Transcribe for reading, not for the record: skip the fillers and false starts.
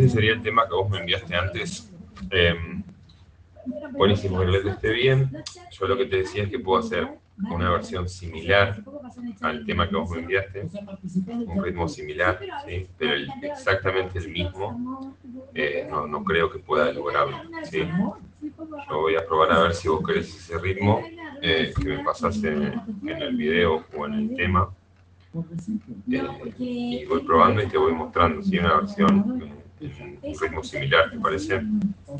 este sería el tema que vos me enviaste antes. Buenísimo, que el letra esté bien. Yo lo que te decía es que puedo hacer una versión similar al tema que vos me enviaste, un ritmo similar, ¿sí? Pero exactamente el mismo, no creo que pueda lograrlo, ¿sí? Yo voy a probar a ver si vos querés ese ritmo que me pasás en el video o en el tema, y voy probando y te voy mostrando, ¿sí? Una versión, un ritmo similar, ¿te parece?